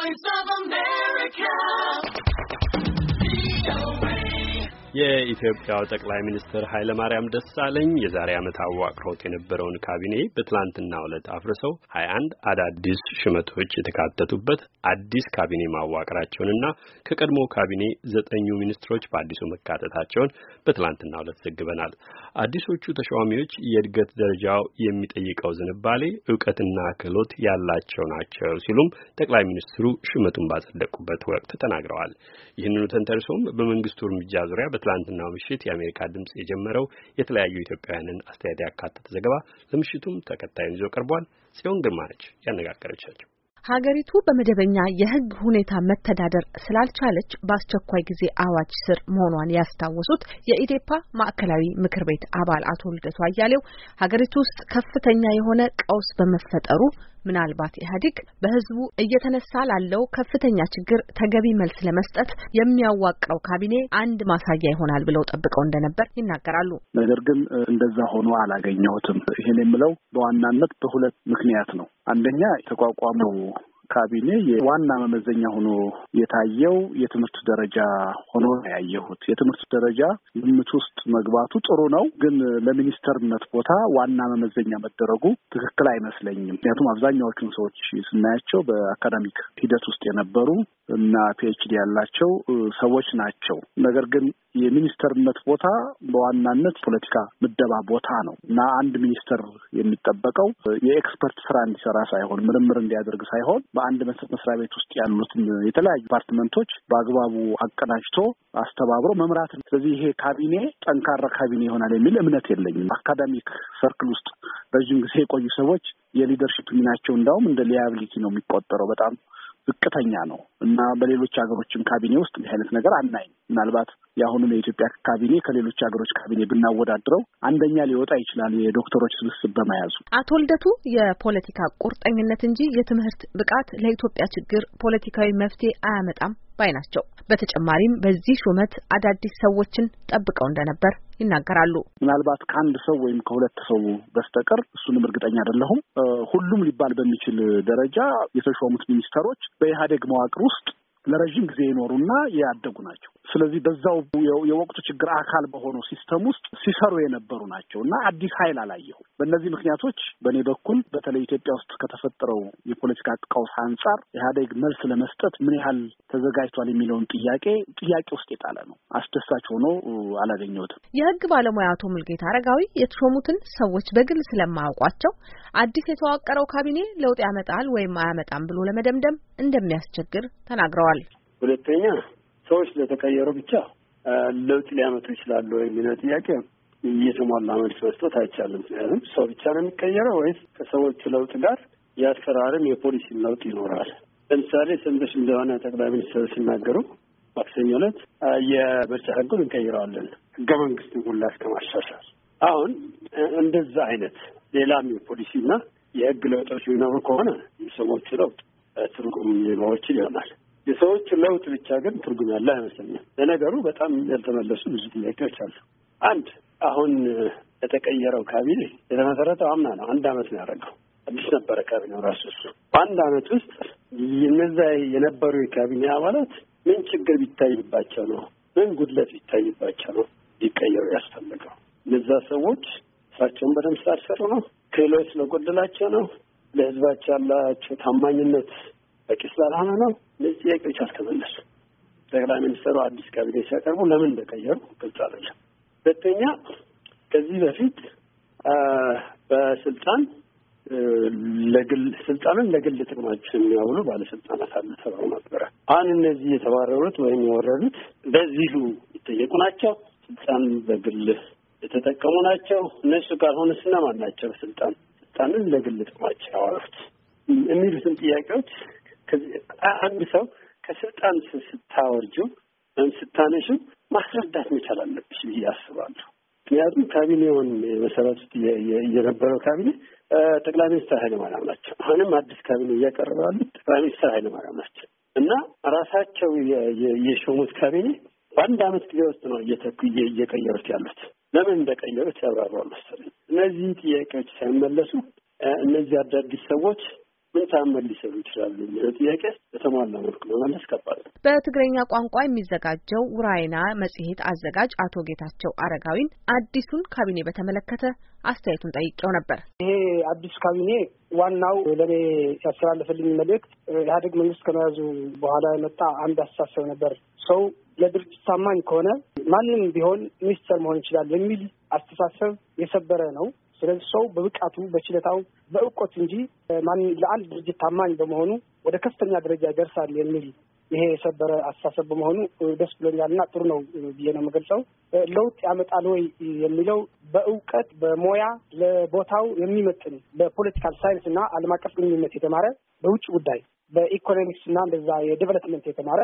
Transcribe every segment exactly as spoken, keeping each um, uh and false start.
Voice of America. የኢትዮጵያው ጠቅላይ ሚኒስትር ኃይለ ማርያም ደሳለኝ የዛሬ ዓመት አዋቅሮት የነበረውን ካቢኔ በትላንትናው ዕለት አፍርሰው ሃያ አንድ አዳዲስ ሹመቶች የተካተቱበት አዲስ ካቢኔ ማዋቀራቸውንና ከቀድሞ ካቢኔ ዘጠኙ ሚኒስትሮች በአዲሱ መካተታቸውን በትላንትናው ዕለት ዘግበናል። አዲሶቹ ተሿሚዎች የእድገት ደረጃው የሚጠይቀው ዝንባሌ ዕውቀትና ክህሎት ያላቸው ናቸው ሲሉም ጠቅላይ ሚኒስትሩ ሹመቱን ባጸደቁበት ወቅት ተናግረዋል። ይህንኑ ተንተርሶም በመንግስቱ እርምጃ ዙሪያ ትላንትናው ምሽት የአሜሪካ ድምጽ የጀመረው የተለያዩ ኢትዮጵያውያንን አስተያየት ያካተተ ዘገባ ለምሽቱም ተከታዩን ይዞ ቀርቧል። ጽዮን ግርማ ነች ያነጋገረቻቸው። ሀገሪቱ በመደበኛ የሕግ ሁኔታ መተዳደር ስላልቻለች በአስቸኳይ ጊዜ አዋጅ ስር መሆኗን ያስታወሱት የኢዴፓ ማዕከላዊ ምክር ቤት አባል አቶ ልደቱ አያሌው ሀገሪቱ ውስጥ ከፍተኛ የሆነ ቀውስ በመፈጠሩ ምናልባት ኢህአዴግ በህዝቡ እየተነሳ ላለው ከፍተኛ ችግር ተገቢ መልስ ለመስጠት የሚያዋቅረው ካቢኔ አንድ ማሳያ ይሆናል ብለው ጠብቀው እንደነበር ይናገራሉ። ነገር ግን እንደዛ ሆኖ አላገኘሁትም። ይሄን የምለው በዋናነት በሁለት ምክንያት ነው። አንደኛ የተቋቋመው ካቢኔ የዋና መመዘኛ ሆኖ የታየው የትምህርት ደረጃ ሆኖ ያየሁት። የትምህርት ደረጃ ግምት ውስጥ መግባቱ ጥሩ ነው፣ ግን ለሚኒስተርነት ቦታ ዋና መመዘኛ መደረጉ ትክክል አይመስለኝም። ምክንያቱም አብዛኛዎቹን ሰዎች ስናያቸው በአካዳሚክ ሂደት ውስጥ የነበሩ እና ፒኤችዲ ያላቸው ሰዎች ናቸው። ነገር ግን የሚኒስተርነት ቦታ በዋናነት ፖለቲካ ምደባ ቦታ ነው እና አንድ ሚኒስተር የሚጠበቀው የኤክስፐርት ስራ እንዲሰራ ሳይሆን ምርምር እንዲያደርግ ሳይሆን በአንድ መስሪያ ቤት ውስጥ ያሉትን የተለያዩ ዲፓርትመንቶች በአግባቡ አቀናጅቶ አስተባብሮ መምራት። ስለዚህ ይሄ ካቢኔ ጠንካራ ካቢኔ ይሆናል የሚል እምነት የለኝም። አካዳሚክ ሰርክል ውስጥ ረጅም ጊዜ የቆዩ ሰዎች የሊደርሺፕ ሚናቸው እንዳውም እንደ ሊያቢሊቲ ነው የሚቆጠረው፣ በጣም ዝቅተኛ ነው እና በሌሎች ሀገሮችም ካቢኔ ውስጥ እንዲህ አይነት ነገር አናይም። ምናልባት የአሁኑን የኢትዮጵያ ካቢኔ ከሌሎች ሀገሮች ካቢኔ ብናወዳድረው አንደኛ ሊወጣ ይችላል የዶክተሮች ስብስብ በመያዙ። አቶ ልደቱ የፖለቲካ ቁርጠኝነት እንጂ የትምህርት ብቃት ለኢትዮጵያ ችግር ፖለቲካዊ መፍትሄ አያመጣም ባይ ናቸው። በተጨማሪም በዚህ ሹመት አዳዲስ ሰዎችን ጠብቀው እንደነበር ይናገራሉ። ምናልባት ከአንድ ሰው ወይም ከሁለት ሰው በስተቀር እሱንም እርግጠኛ አይደለሁም። ሁሉም ሊባል በሚችል ደረጃ የተሾሙት ሚኒስተሮች በኢህአዴግ መዋቅር ውስጥ ለረጅም ጊዜ የኖሩና ያደጉ ናቸው። ስለዚህ በዛው የወቅቱ ችግር አካል በሆነው ሲስተም ውስጥ ሲሰሩ የነበሩ ናቸው እና አዲስ ኃይል አላየሁም። በእነዚህ ምክንያቶች በእኔ በኩል በተለይ ኢትዮጵያ ውስጥ ከተፈጠረው የፖለቲካ ቀውስ አንጻር ኢህአዴግ መልስ ለመስጠት ምን ያህል ተዘጋጅቷል የሚለውን ጥያቄ ጥያቄ ውስጥ የጣለ ነው። አስደሳች ሆኖ አላገኘሁትም። የህግ ባለሙያ አቶ ሙልጌታ አረጋዊ የተሾሙትን ሰዎች በግል ስለማያውቋቸው አዲስ የተዋቀረው ካቢኔ ለውጥ ያመጣል ወይም አያመጣም ብሎ ለመደምደም እንደሚያስቸግር ተናግረዋል። ሁለተኛ ሰዎች ለተቀየሩ ብቻ ለውጥ ሊያመጡ ይችላሉ የሚለው ጥያቄ እየተሟላ መልስ መስጠት አይቻልም። ምክንያቱም ሰው ብቻ ነው የሚቀየረው ወይስ ከሰዎቹ ለውጥ ጋር የአሰራርም የፖሊሲ ለውጥ ይኖራል? ለምሳሌ ሰምተሽ እንደሆነ ጠቅላይ ሚኒስትሩ ሲናገሩ ማክሰኞ ዕለት የምርጫ ህጉን እንቀይረዋለን ህገ መንግስቱን ሁላ እስከማሻሻል። አሁን እንደዛ አይነት ሌላም የፖሊሲና የህግ ለውጦች ሊኖሩ ከሆነ የሰዎቹ ለውጥ ትርጉም ሊኖሮች ይሆናል። የሰዎቹ ለውጥ ብቻ ግን ትርጉም ያለ አይመስለኝም። ለነገሩ በጣም ያልተመለሱ ብዙ ጥያቄዎች አሉ። አንድ አሁን የተቀየረው ካቢኔ የተመሰረተው አምና ነው። አንድ አመት ነው ያደረገው። አዲስ ነበረ ካቢኔው ራሱ እሱ። በአንድ አመት ውስጥ እነዛ የነበሩ የካቢኔ አባላት ምን ችግር ቢታይባቸው ነው፣ ምን ጉድለት ቢታይባቸው ነው ሊቀየሩ ያስፈልገው? እነዛ ሰዎች ስራቸውን በደንብ ስላልሰሩ ነው? ክህሎት ስለጎደላቸው ነው? ለህዝባቸው ያላቸው ታማኝነት በቂ ስላልሆነ ነው? እነዚህ ጥያቄዎች አልተመለሱ። ጠቅላይ ሚኒስትሩ አዲስ ካቢኔ ሲያቀርቡ ለምን እንደቀየሩ ግልጽ አይደለም። ሁለተኛ ከዚህ በፊት በስልጣን ለግል ስልጣንን ለግል ጥቅማቸው የሚያውሉ ባለስልጣናት አሉ ተብሎ ነበረ። አሁን እነዚህ የተባረሩት ወይም የወረዱት በዚሁ ይጠየቁ ናቸው። ስልጣን በግል የተጠቀሙ ናቸው። እነሱ ካልሆነ እነማን ናቸው ስልጣን ስልጣንን ለግል ጥቅማቸው ያዋሉት የሚሉትን ጥያቄዎች አንድ ሰው ከስልጣን ስታወርጁ ወይም ስታነሹ ማስረዳት መቻል አለብሽ ብዬ አስባለሁ። ምክንያቱም ካቢኔውን መሰረቱት የነበረው ካቢኔ ጠቅላይ ሚኒስትር ኃይለማርያም ናቸው። አሁንም አዲስ ካቢኔ እያቀረበ ያሉት ጠቅላይ ሚኒስትር ኃይለማርያም ናቸው እና ራሳቸው የሾሙት ካቢኔ በአንድ አመት ጊዜ ውስጥ ነው እየተኩ እየቀየሩት ያሉት። ለምን እንደቀየሩት ያብራራሉ መሰለኝ። እነዚህ ጥያቄዎች ሳይመለሱ እነዚህ አዳዲስ ሰዎች ምን ታመል ሊሰሩ ይችላሉ? ጥያቄ በተሟላ መልኩ መመለስ ከባድ ነው። በትግረኛ ቋንቋ የሚዘጋጀው ውራይና መጽሔት አዘጋጅ አቶ ጌታቸው አረጋዊን አዲሱን ካቢኔ በተመለከተ አስተያየቱን ጠይቄው ነበር። ይሄ አዲስ ካቢኔ ዋናው ለኔ ያስተላለፈልኝ መልእክት ኢህአዴግ መንግስት ከመያዙ በኋላ የመጣ አንድ አስተሳሰብ ነበር። ሰው ለድርጅት ታማኝ ከሆነ ማንም ቢሆን ሚኒስተር መሆን ይችላል የሚል አስተሳሰብ የሰበረ ነው። ስለዚህ ሰው በብቃቱ በችሎታው በእውቀቱ እንጂ ማን ለአንድ ድርጅት ታማኝ በመሆኑ ወደ ከፍተኛ ደረጃ ይደርሳል የሚል ይሄ የሰበረ አስተሳሰብ በመሆኑ ደስ ብሎኛልና ጥሩ ነው ብዬ ነው የምገልጸው። ለውጥ ያመጣል ወይ የሚለው በእውቀት በሞያ ለቦታው የሚመጥን በፖለቲካል ሳይንስ እና ዓለም አቀፍ ግንኙነት የተማረ በውጭ ጉዳይ በኢኮኖሚክስ እና እንደዛ የዴቨሎፕመንት የተማረ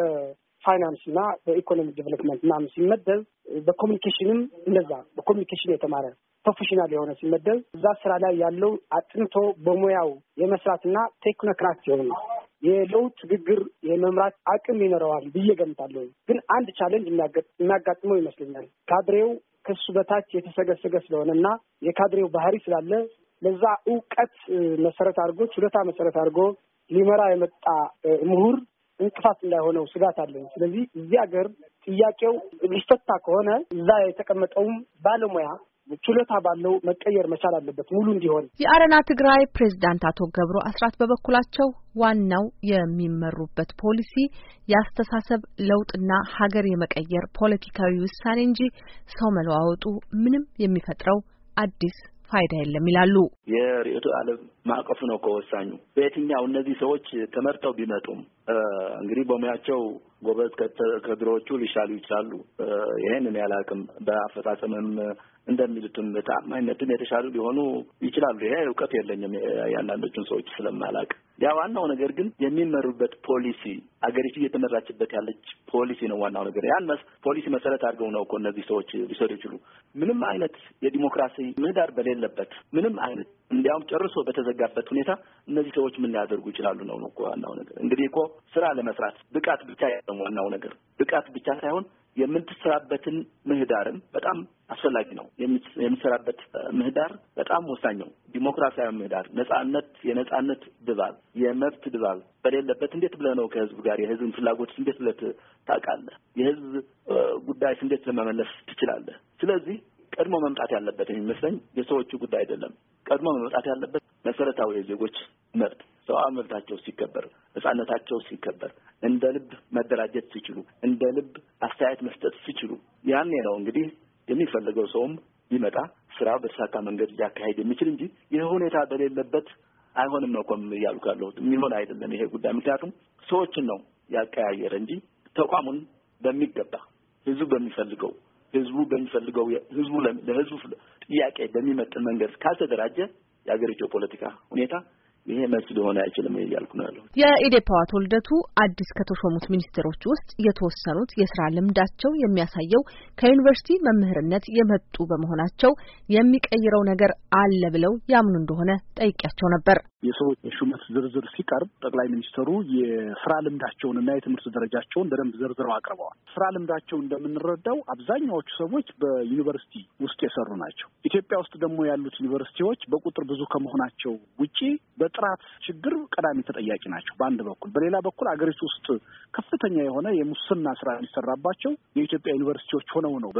በፋይናንስ እና በኢኮኖሚክ ዴቨሎፕመንት እና ሲመደብ በኮሚኒኬሽንም እንደዛ በኮሚኒኬሽን የተማረ ፕሮፌሽናል የሆነ ሲመደብ እዛ ስራ ላይ ያለው አጥንቶ በሙያው የመስራትና ቴክኖክራት የሆነ የለውጥ ግግር የመምራት አቅም ይኖረዋል ብዬ ገምታለሁ። ግን አንድ ቻሌንጅ የሚያጋጥመው ይመስለኛል። ካድሬው ከሱ በታች የተሰገሰገ ስለሆነና የካድሬው ባህሪ ስላለ ለዛ እውቀት መሰረት አድርጎ ችሎታ መሰረት አድርጎ ሊመራ የመጣ ምሁር እንቅፋት እንዳይሆነው ስጋት አለኝ። ስለዚህ እዚህ ሀገር ጥያቄው ሊፈታ ከሆነ እዛ የተቀመጠውም ባለሙያ ችሎታ ባለው መቀየር መቻል አለበት ሙሉ እንዲሆን። የአረና ትግራይ ፕሬዝዳንት አቶ ገብሩ አስራት በበኩላቸው ዋናው የሚመሩበት ፖሊሲ ያስተሳሰብ ለውጥና ሀገር የመቀየር ፖለቲካዊ ውሳኔ እንጂ ሰው መለዋወጡ ምንም የሚፈጥረው አዲስ ፋይዳ የለም ይላሉ። የርዕዮተ ዓለም ማዕቀፍ ነው ከወሳኙ በየትኛው እነዚህ ሰዎች ተመርጠው ቢመጡም እንግዲህ በሙያቸው ጎበዝ ከድሮዎቹ ሊሻሉ ይችላሉ። ይሄንን ያላቅም በአፈጻጸምም እንደሚሉትም ታማኝነትም የተሻሉ ሊሆኑ ይችላሉ። ይሄ እውቀት የለኝም ያንዳንዶቹን ሰዎች ስለማላቅ። ያ ዋናው ነገር ግን የሚመሩበት ፖሊሲ አገሪቱ እየተመራችበት ያለች ፖሊሲ ነው ዋናው ነገር። ያን ፖሊሲ መሰረት አድርገው ነው እኮ እነዚህ ሰዎች ሊሰሩ ይችላሉ። ምንም አይነት የዲሞክራሲ ምህዳር በሌለበት ምንም አይነት እንዲያውም ጨርሶ በተዘጋበት ሁኔታ እነዚህ ሰዎች ምን ሊያደርጉ ይችላሉ ነው እኮ ዋናው ነገር። እንግዲህ እኮ ስራ ለመስራት ብቃት ብቻ ያለው ዋናው ነገር ብቃት ብቻ ሳይሆን የምትሰራበትን ምህዳርም በጣም አስፈላጊ ነው። የምትሰራበት ምህዳር በጣም ወሳኝ ነው። ዲሞክራሲያዊ ምህዳር፣ ነጻነት፣ የነጻነት ድባብ፣ የመብት ድባብ በሌለበት እንዴት ብለህ ነው ከህዝብ ጋር የህዝብን ፍላጎት እንዴት ብለህ ታውቃለህ? የህዝብ ጉዳይስ እንዴት ለመመለስ ትችላለህ? ስለዚህ ቀድሞ መምጣት ያለበት የሚመስለኝ የሰዎቹ ጉዳይ አይደለም። ቀድሞ መምጣት ያለበት መሰረታዊ የዜጎች መብት፣ ሰብአዊ መብታቸው ሲከበር፣ ነጻነታቸው ሲከበር፣ እንደ ልብ መደራጀት ሲችሉ፣ እንደ ልብ አስተያየት መስጠት ሲችሉ ያኔ ነው እንግዲህ የሚፈልገው ሰውም ቢመጣ ስራው በተሳካ መንገድ ሊያካሄድ የሚችል እንጂ ይህ ሁኔታ በሌለበት አይሆንም ነው ቆም እያልኩ ያለሁት። የሚሆን አይደለም ይሄ ጉዳይ። ምክንያቱም ሰዎችን ነው ያቀያየረ እንጂ ተቋሙን በሚገባ ህዝቡ በሚፈልገው ህዝቡ በሚፈልገው ህዝቡ ለህዝቡ ጥያቄ በሚመጥን መንገድ ካልተደራጀ የአገሪቱ ፖለቲካ ሁኔታ ይሄ መልስ ሊሆን አይችልም እያልኩ ነው ያለው። የኢዴፓዋ ተወልደቱ አዲስ ከተሾሙት ሚኒስትሮች ውስጥ የተወሰኑት የስራ ልምዳቸው የሚያሳየው ከዩኒቨርሲቲ መምህርነት የመጡ በመሆናቸው የሚቀይረው ነገር አለ ብለው ያምኑ እንደሆነ ጠይቄያቸው ነበር። የሰዎች ሹመት ዝርዝር ሲቀርብ ጠቅላይ ሚኒስትሩ የስራ ልምዳቸውንና የትምህርት ደረጃቸውን በደንብ ዘርዝረው አቅርበዋል። ስራ ልምዳቸው እንደምንረዳው አብዛኛዎቹ ሰዎች በዩኒቨርሲቲ ውስጥ የሰሩ ናቸው። ኢትዮጵያ ውስጥ ደግሞ ያሉት ዩኒቨርሲቲዎች በቁጥር ብዙ ከመሆናቸው ውጪ በጥራት ችግር ቀዳሚ ተጠያቂ ናቸው በአንድ በኩል። በሌላ በኩል አገሪቱ ውስጥ ከፍተኛ የሆነ የሙስና ስራ የሚሰራባቸው የኢትዮጵያ ዩኒቨርሲቲዎች ሆነው ነው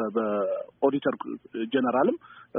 በኦዲተር ጀነራልም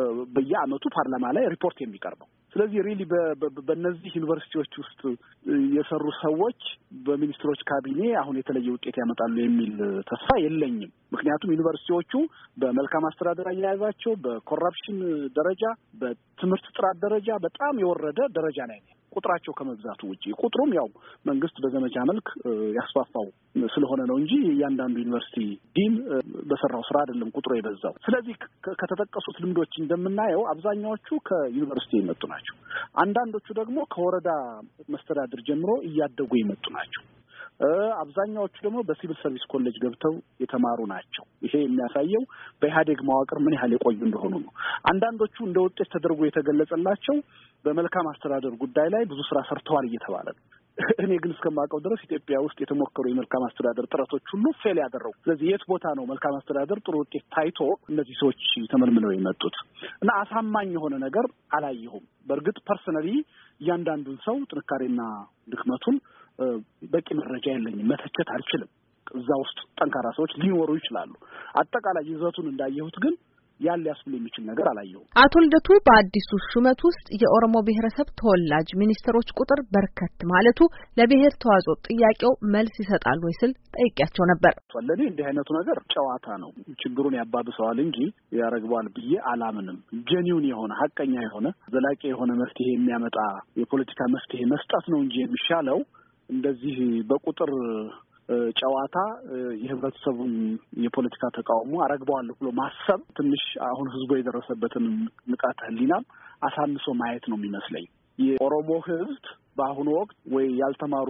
በየአመቱ ፓርላማ ላይ ሪፖርት የሚቀርበው። ስለዚህ ሪሊ በእነዚህ ዩኒቨርሲቲዎች ውስጥ የሰሩ ሰዎች በሚኒስትሮች ካቢኔ አሁን የተለየ ውጤት ያመጣሉ የሚል ተስፋ የለኝም። ምክንያቱም ዩኒቨርሲቲዎቹ በመልካም አስተዳደር አያያዛቸው፣ በኮራፕሽን ደረጃ፣ በትምህርት ጥራት ደረጃ በጣም የወረደ ደረጃ ላይ ነው ቁጥራቸው ከመብዛቱ ውጪ። ቁጥሩም ያው መንግስት በዘመቻ መልክ ያስፋፋው ስለሆነ ነው እንጂ እያንዳንዱ ዩኒቨርሲቲ ዲን በሰራው ስራ አይደለም ቁጥሩ የበዛው። ስለዚህ ከተጠቀሱት ልምዶች እንደምናየው አብዛኛዎቹ ከዩኒቨርሲቲ የመጡ ናቸው። አንዳንዶቹ ደግሞ ከወረዳ መስተዳድር ጀምሮ እያደጉ የመጡ ናቸው። አብዛኛዎቹ ደግሞ በሲቪል ሰርቪስ ኮሌጅ ገብተው የተማሩ ናቸው። ይሄ የሚያሳየው በኢህአዴግ መዋቅር ምን ያህል የቆዩ እንደሆኑ ነው። አንዳንዶቹ እንደ ውጤት ተደርጎ የተገለጸላቸው በመልካም አስተዳደር ጉዳይ ላይ ብዙ ስራ ሰርተዋል እየተባለ ነው። እኔ ግን እስከማውቀው ድረስ ኢትዮጵያ ውስጥ የተሞከሩ የመልካም አስተዳደር ጥረቶች ሁሉ ፌል ያደረጉ። ስለዚህ የት ቦታ ነው መልካም አስተዳደር ጥሩ ውጤት ታይቶ እነዚህ ሰዎች ተመልምለው የመጡት? እና አሳማኝ የሆነ ነገር አላየሁም። በእርግጥ ፐርሰናሊ እያንዳንዱን ሰው ጥንካሬና ድክመቱን በቂ መረጃ የለኝም፣ መተቸት አልችልም። እዛ ውስጥ ጠንካራ ሰዎች ሊኖሩ ይችላሉ። አጠቃላይ ይዘቱን እንዳየሁት ግን ያን ሊያስብል የሚችል ነገር አላየሁም። አቶ ልደቱ በአዲሱ ሹመት ውስጥ የኦሮሞ ብሔረሰብ ተወላጅ ሚኒስትሮች ቁጥር በርከት ማለቱ ለብሔር ተዋጽኦ ጥያቄው መልስ ይሰጣል ወይ ስል ጠይቄያቸው ነበር። ለኔ እንዲህ አይነቱ ነገር ጨዋታ ነው፣ ችግሩን ያባብሰዋል እንጂ ያረግባል ብዬ አላምንም። ጄኒውን የሆነ ሀቀኛ የሆነ ዘላቂ የሆነ መፍትሄ የሚያመጣ የፖለቲካ መፍትሄ መስጠት ነው እንጂ የሚሻለው እንደዚህ በቁጥር ጨዋታ የህብረተሰቡን የፖለቲካ ተቃውሞ አረግባዋለሁ ብሎ ማሰብ ትንሽ አሁን ህዝቡ የደረሰበትን ንቃተ ህሊና አሳንሶ ማየት ነው የሚመስለኝ። የኦሮሞ ህዝብ በአሁኑ ወቅት ወይ ያልተማሩ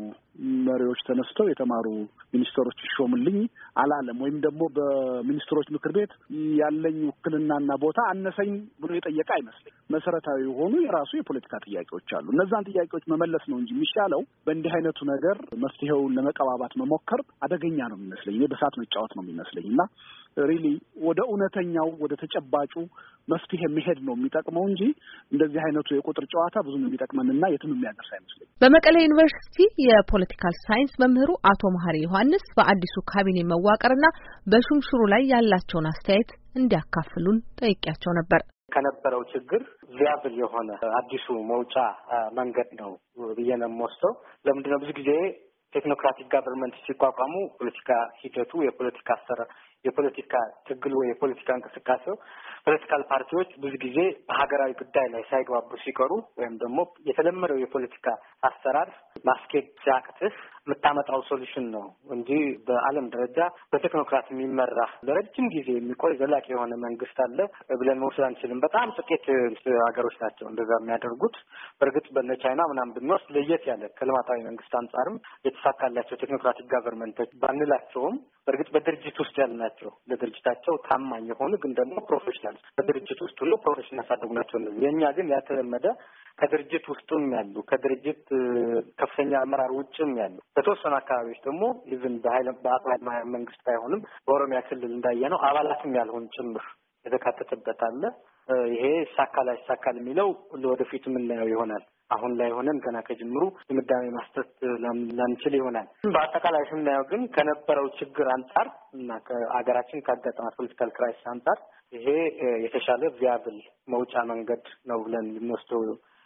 መሪዎች ተነስተው የተማሩ ሚኒስትሮች ይሾምልኝ አላለም፣ ወይም ደግሞ በሚኒስትሮች ምክር ቤት ያለኝ ውክልናና ቦታ አነሰኝ ብሎ የጠየቀ አይመስለኝ። መሰረታዊ የሆኑ የራሱ የፖለቲካ ጥያቄዎች አሉ። እነዛን ጥያቄዎች መመለስ ነው እንጂ የሚሻለው በእንዲህ አይነቱ ነገር መፍትሄውን ለመቀባባት መሞከር አደገኛ ነው የሚመስለኝ። እኔ በሳት መጫወት ነው የሚመስለኝ እና ሪሊ ወደ እውነተኛው ወደ ተጨባጩ መፍትሄ መሄድ ነው የሚጠቅመው እንጂ እንደዚህ አይነቱ የቁጥር ጨዋታ ብዙም የሚጠቅመንና የትም የሚያደርስ አይመስለኝ። በመቀሌ ዩኒቨርሲቲ የፖለቲካል ሳይንስ መምህሩ አቶ መሐሪ ዮሐንስ በአዲሱ ካቢኔ መዋቅርና በሹምሽሩ ላይ ያላቸውን አስተያየት እንዲያካፍሉን ጠይቄያቸው ነበር። ከነበረው ችግር ቪያብል የሆነ አዲሱ መውጫ መንገድ ነው ብዬ ነው የምወስደው። ለምንድነው ብዙ ጊዜ ቴክኖክራቲክ ጋቨርንመንት ሲቋቋሙ ፖለቲካ ሂደቱ የፖለቲካ አሰራር የፖለቲካ ትግል ወይ የፖለቲካ እንቅስቃሴው ፖለቲካል ፓርቲዎች ብዙ ጊዜ በሀገራዊ ጉዳይ ላይ ሳይግባቡ ሲቀሩ ወይም ደግሞ የተለመደው የፖለቲካ አሰራር ማስኬድ ሲያቅትህ የምታመጣው ሶሉሽን ነው እንጂ በዓለም ደረጃ በቴክኖክራት የሚመራ ለረጅም ጊዜ የሚቆይ ዘላቂ የሆነ መንግስት አለ ብለን መውሰድ አንችልም። በጣም ጥቂት ሀገሮች ናቸው እንደዛ የሚያደርጉት። በእርግጥ በነ ቻይና ምናምን ብንወስድ ለየት ያለ ከልማታዊ መንግስት አንጻርም የተሳካላቸው ቴክኖክራቲክ ጋቨርንመንቶች ባንላቸውም በእርግጥ በድርጅት ውስጥ ያሉ ናቸው። ለድርጅታቸው ታማኝ የሆኑ ግን ደግሞ ፕሮፌሽናል በድርጅት ውስጥ ሁሉ ፕሮፌሽናል ያሳደጉ ናቸው። የኛ ግን ያልተለመደ ከድርጅት ውስጥም ያሉ ከድርጅት ከፍተኛ አመራር ውጭም ያሉ በተወሰኑ አካባቢዎች ደግሞ ኢቭን በኃይለ በአጥማድ መንግስት ባይሆንም በኦሮሚያ ክልል እንዳየነው አባላትም ያልሆኑ ጭምር የተካተተበት አለ። ይሄ ሳካላ ሳካል የሚለው ለወደፊት የምናየው ይሆናል። አሁን ላይ ሆነን ገና ከጅምሩ ድምዳሜ ማስተት ላንችል ይሆናል። በአጠቃላይ ስናየው ግን ከነበረው ችግር አንጻር እና ከአገራችን ካጋጠማት ፖለቲካል ክራይሲስ አንጻር ይሄ የተሻለ ቪያብል መውጫ መንገድ ነው ብለን ልንወስደው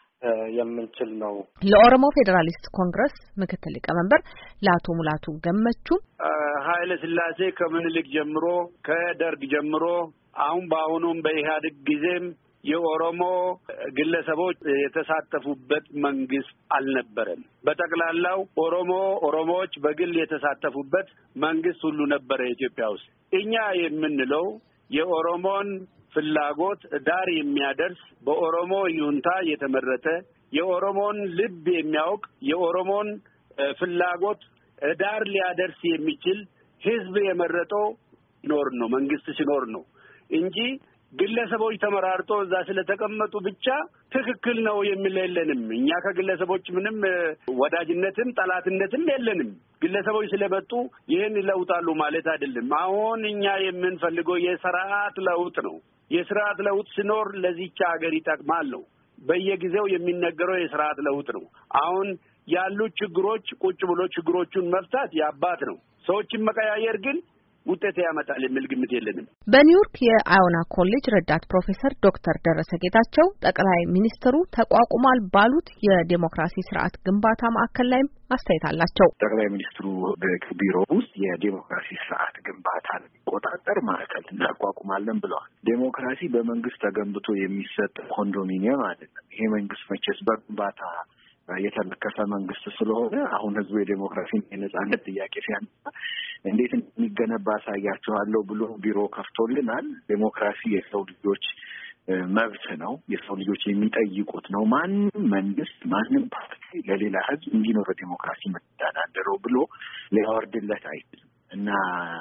የምንችል ነው። ለኦሮሞ ፌዴራሊስት ኮንግረስ ምክትል ሊቀመንበር ለአቶ ሙላቱ ገመቹ ኃይለ ሥላሴ ከምኒልክ ጀምሮ ከደርግ ጀምሮ አሁን በአሁኑም በኢህአዴግ ጊዜም የኦሮሞ ግለሰቦች የተሳተፉበት መንግስት አልነበረም። በጠቅላላው ኦሮሞ ኦሮሞዎች በግል የተሳተፉበት መንግስት ሁሉ ነበረ ኢትዮጵያ ውስጥ። እኛ የምንለው የኦሮሞን ፍላጎት ዳር የሚያደርስ በኦሮሞ ይሁንታ የተመረጠ የኦሮሞን ልብ የሚያውቅ የኦሮሞን ፍላጎት ዳር ሊያደርስ የሚችል ህዝብ የመረጠው ሲኖር ነው መንግስት ሲኖር ነው እንጂ ግለሰቦች ተመራርጦ እዛ ስለተቀመጡ ብቻ ትክክል ነው የሚለየንም። እኛ ከግለሰቦች ምንም ወዳጅነትም ጠላትነትም የለንም። ግለሰቦች ስለመጡ ይሄን ይለውጣሉ ማለት አይደለም። አሁን እኛ የምንፈልገው የሥርዓት ለውጥ ነው። የሥርዓት ለውጥ ሲኖር ለዚህች ሀገር ይጠቅማል ነው። በየጊዜው የሚነገረው የሥርዓት ለውጥ ነው። አሁን ያሉ ችግሮች ቁጭ ብሎ ችግሮቹን መፍታት ያባት ነው። ሰዎችን መቀያየር ግን ውጤት ያመጣል የሚል ግምት የለንም። በኒውዮርክ የአዮና ኮሌጅ ረዳት ፕሮፌሰር ዶክተር ደረሰ ጌታቸው ጠቅላይ ሚኒስትሩ ተቋቁሟል ባሉት የዴሞክራሲ ስርዓት ግንባታ ማዕከል ላይም አስተያየት አላቸው። ጠቅላይ ሚኒስትሩ በቢሮ ውስጥ የዴሞክራሲ ስርዓት ግንባታን ቆጣጠር ማዕከል እናቋቁማለን ብለዋል። ዴሞክራሲ በመንግስት ተገንብቶ የሚሰጥ ኮንዶሚኒየም አይደለም። ይሄ መንግስት መቼስ በግንባታ የተለከፈ መንግስት ስለሆነ አሁን ህዝቡ የዴሞክራሲን የነጻነት ጥያቄ ሲያነሳ እንዴት እንደሚገነባ አሳያችኋለሁ ብሎ ቢሮ ከፍቶልናል። ዴሞክራሲ የሰው ልጆች መብት ነው። የሰው ልጆች የሚጠይቁት ነው። ማንም መንግስት ማንም ፓርቲ ለሌላ ህዝብ እንዲኖር ዴሞክራሲ መተዳደረው ብሎ ሊያወርድለት አይችልም እና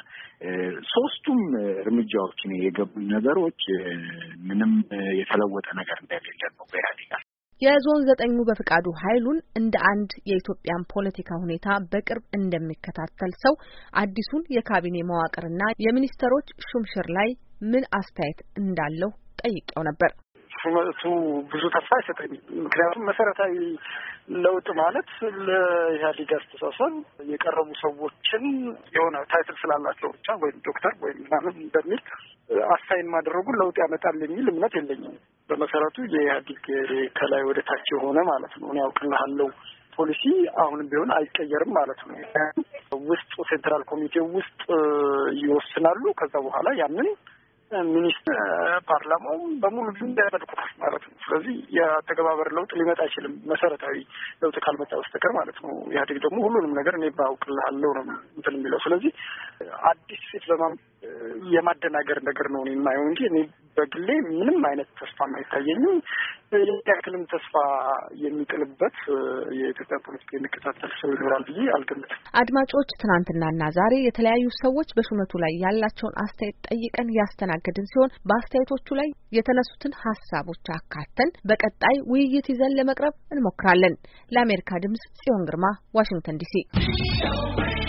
ሶስቱም እርምጃዎችን የገቡ ነገሮች ምንም የተለወጠ ነገር እንደሌለ ነው በኢህአዴግ የዞን ዘጠኙ በፍቃዱ ኃይሉን እንደ አንድ የኢትዮጵያን ፖለቲካ ሁኔታ በቅርብ እንደሚከታተል ሰው አዲሱን የካቢኔ መዋቅርና የሚኒስተሮች ሹምሽር ላይ ምን አስተያየት እንዳለው ጠይቄው ነበር። ሹመቱ ብዙ ተስፋ አይሰጠኝም። ምክንያቱም መሰረታዊ ለውጥ ማለት ለኢህአዴግ አስተሳሰብ የቀረቡ ሰዎችን የሆነ ታይትል ስላላቸው ብቻ ወይም ዶክተር ወይም ምናምን በሚል አሳይን ማድረጉ ለውጥ ያመጣል የሚል እምነት የለኝም። በመሰረቱ የኢህአዴግ ከላይ ወደ ታች የሆነ ማለት ነው እኔ ያውቅልሃለሁ ፖሊሲ አሁንም ቢሆን አይቀየርም ማለት ነው። ውስጥ ሴንትራል ኮሚቴው ውስጥ ይወስናሉ። ከዛ በኋላ ያንን ሚኒስትር ፓርላማው በሙሉ ያጸድቁታል ማለት ነው። ስለዚህ የአተገባበር ለውጥ ሊመጣ አይችልም መሰረታዊ ለውጥ ካልመጣ በስተቀር ማለት ነው። ኢህአዴግ ደግሞ ሁሉንም ነገር እኔ ባውቅልሃለሁ ነው እንትን የሚለው። ስለዚህ አዲስ ፊት በማም የማደናገር ነገር ነው እኔ የማየው እንጂ እኔ በግሌ ምንም አይነት ተስፋ አይታየኝም። ያክልም ተስፋ የሚጥልበት የኢትዮጵያ ፖለቲካ የሚከታተል ሰው ይኖራል ብዬ አልገምትም። አድማጮች፣ ትናንትናና ዛሬ የተለያዩ ሰዎች በሹመቱ ላይ ያላቸውን አስተያየት ጠይቀን ያስተናገድን ሲሆን በአስተያየቶቹ ላይ የተነሱትን ሀሳቦች አካተን በቀጣይ ውይይት ይዘን ለመቅረብ እንሞክራለን። ለአሜሪካ ድምጽ ጽዮን ግርማ፣ ዋሽንግተን ዲሲ።